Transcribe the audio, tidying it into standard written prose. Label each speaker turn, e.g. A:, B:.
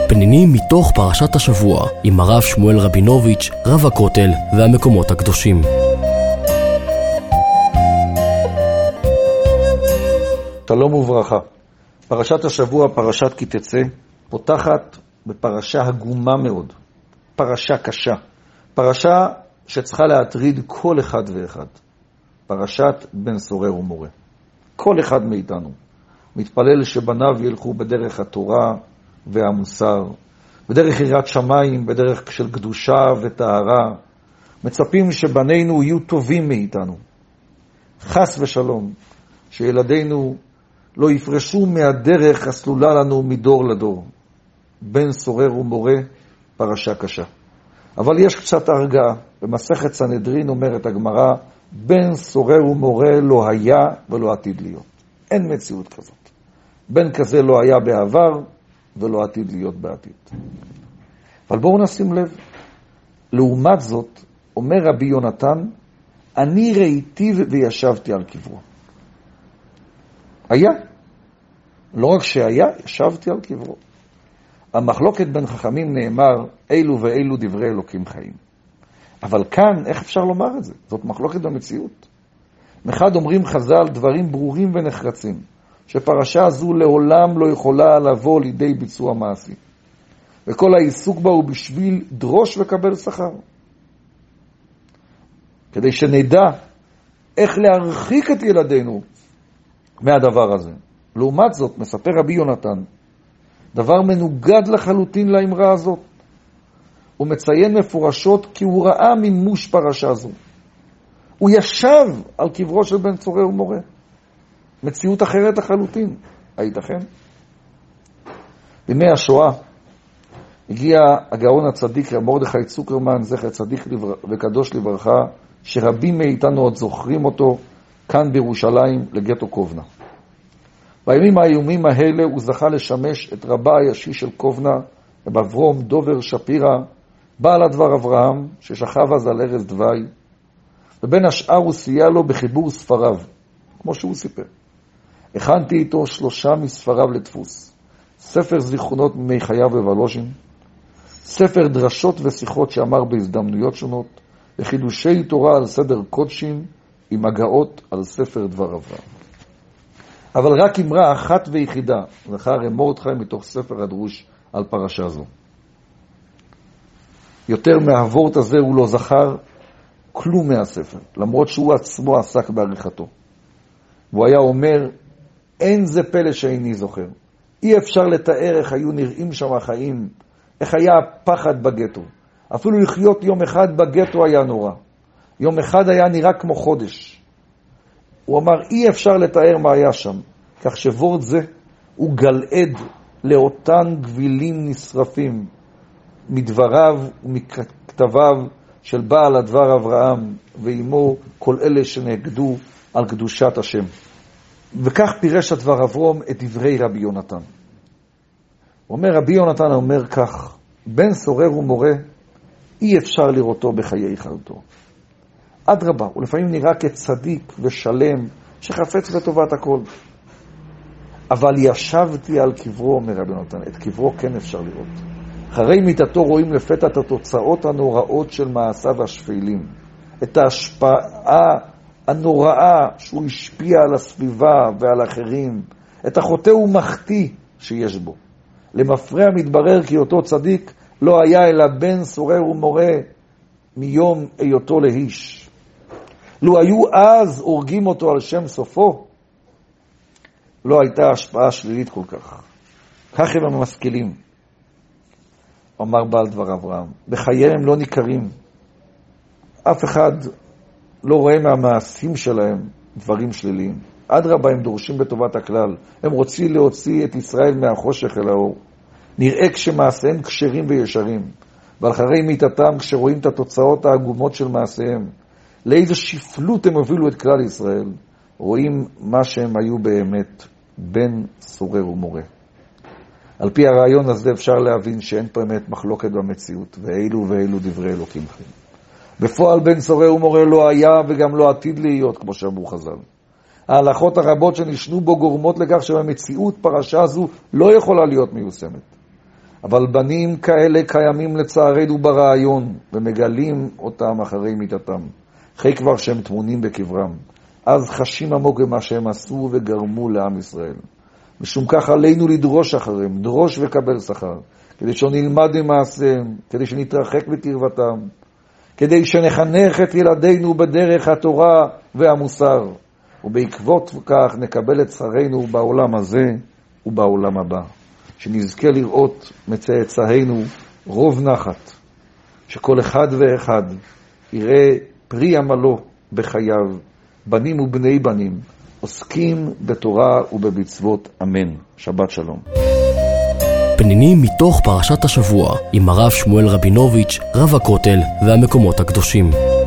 A: פנינים מתוך פרשת השבוע עם הרב שמואל רבינוביץ', רב הכותל והמקומות הקדושים.
B: שלום וברכה. פרשת השבוע, פרשת כי תצא, פותחת בפרשה הגומה מאוד, פרשה קשה, פרשה שצריכה להטריד כל אחד ואחד. פרשת בן סורר ומורה. כל אחד מאיתנו מתפלל שבניו ילכו בדרך התורה והמוסר, בדרך יראת שמיים, בדרך של קדושה וטהרה. מצפים שבנינו יהיו טובים מאיתנו. חס ושלום, שילדינו לא יפרשו מהדרך הסלולה לנו מדור לדור. בן סורר ומורה, פרשה קשה. אבל יש קצת הרגעה. במסכת סנהדרין אומרת הגמרא, בן סורר ומורה לא היה ולא עתיד להיות. אין מציאות כזאת. בן כזה לא היה בעבר ולא עתיד להיות בעתיד. אבל בואו נשים לב. לעומת זאת, אומר רבי יונתן, אני ראיתי וישבתי על קברו. היה. לא רק שהיה, ישבתי על קברו. המחלוקת בין חכמים נאמר, אילו ואילו דברי אלוקים חיים. אבל כאן, איך אפשר לומר את זה? זאת מחלוקת במציאות. מחד אומרים חז"ל דברים ברורים ונחרצים, שפרשה הזו לעולם לא יכולה לבוא לידי ביצוע מעשי. וכל העיסוק בה הוא בשביל דרוש וקבל שכר. כדי שנדע איך להרחיק את ילדינו מהדבר הזה. לעומת זאת, מספר רבי יונתן, דבר מנוגד לחלוטין לאמרה הזאת. הוא מציין מפורשות כי הוא ראה מימוש פרשה זו. הוא ישב על קברו של בן סורר ומורה. מציאות אחרת לחלוטין. הייתכן? בימי השואה הגיע הגאון הצדיק רב מרדכי צוקרמן, זכר צדיק וקדוש לברכה, שרבים מאיתנו עוד זוכרים אותו כאן בירושלים לגטו קובנה. בימים האיומים האלה הוא זכה לשמש את רבה הישי של קובנה, רב אברום דובר שפירא, בעל הדבר אברהם, ששכב אז על ערש דווי, ובין השאר הוא סייע לו בחיבור ספריו, כמו שהוא סיפר. הכנתי איתו 3 מספריו לדפוס, ספר זיכרונות ממי חייו ובלוז'ין, ספר דרשות ושיחות שאמר בהזדמנויות שונות, וחידושי תורה על סדר קודשים, עם הגאות על ספר דבר אברהם. אבל רק אמרה אחת ויחידה, זכר רב מרדכי מתוך ספר הדרוש על פרשה זו. יותר מהוורט הזה הוא לא זכר כלום מהספר, למרות שהוא עצמו עסק בעריכתו. והוא היה אומר, אין זה פלא שאיני זוכר. אי אפשר לתאר איך היו נראים שם החיים, איך היה הפחד בגטו. אפילו לחיות יום אחד בגטו היה נורא. יום אחד היה נראה כמו חודש. הוא אמר, אי אפשר לתאר מה היה שם. כך שוורט זה הוא גלעד לאותן גבילים נשרפים מדבריו ומכתביו של בעל הדבר אברהם ועמו כל אלה שנגדו על קדושת השם. וכך פירש הדבר אברום את דברי רבי יונתן. הוא אומר, רבי יונתן אומר כך, בן סורר ומורה אי אפשר לראותו בחיי חרדו. אדרבה, הוא לפעמים נראה כצדיק ושלם שחפץ בטובת הכל. אבל ישבתי על קברו, אומר רבי יונתן, את קברו כן אפשר לראות. אחרי מיתתו רואים לפתע את התוצאות הנוראות של מעשיו השפלים. את ההשפעה הנוראה שהוא השפיע על הסביבה ועל אחרים. את החוטא ומחטיא שיש בו. למפרע מתברר כי אותו צדיק לא היה אלא בן סורר ומורה מיום היותו לאיש. לו היו אז הורגים אותו על שם סופו, לא הייתה השפעה שלילית כל כך. כך הם המשכילים. אמר בעל דבר אברהם, בחייהם לא ניכרים. אף אחד לא רואה מהמעשים שלהם דברים שליליים. אדרבה, הם דורשים בטובת הכלל. הם רוצים להוציא את ישראל מהחושך אל האור. נראה כשמעשיהם כשרים וישרים. ואחרי מיתתם, כשרואים את התוצאות העגומות של מעשיהם, לאיזו שפלות הם הובילו את כלל ישראל, רואים מה שהם היו באמת, בן סורר ומורה. על פי הרעיון הזה אפשר להבין שאין פה באמת מחלוקת במציאות, ואילו ואילו דברי אלוקים חיים. בפועל בן סורר ומורה לא היה וגם לא עתיד להיות, כמו שאמרו חז"ל. ההלכות הרבות שנשנו בו גורמות לכך שבמציאות פרשה זו לא יכולה להיות מיושמת. אבל בנים כאלה קיימים לצערנו ברעיון, ומגלים אותם אחרי מיתתם. אחרי כבר שהם תמונים בקברם. אז חשים עמוק במה שהם עשו וגרמו לעם ישראל. משום כך עלינו לדרוש אחריהם, דרוש וקבל שכר, כדי שנלמד ממעשיהם, כדי שנתרחק בקרבתם, כדי שנחנך את ילדינו בדרך התורה והמוסר, ובעקבות כך נקבל את שכרנו בעולם הזה ובעולם הבא. שנזכה לראות מצאצאינו רוב נחת, שכל אחד ואחד יראה פרי עמלו בחייו, בנים ובני בנים, עוסקים בתורה ובמצוות. אמן. שבת שלום.
A: פנינים מתוך פרשת השבוע עם הרב שמואל רבינוביץ', רב הכותל והמקומות הקדושים.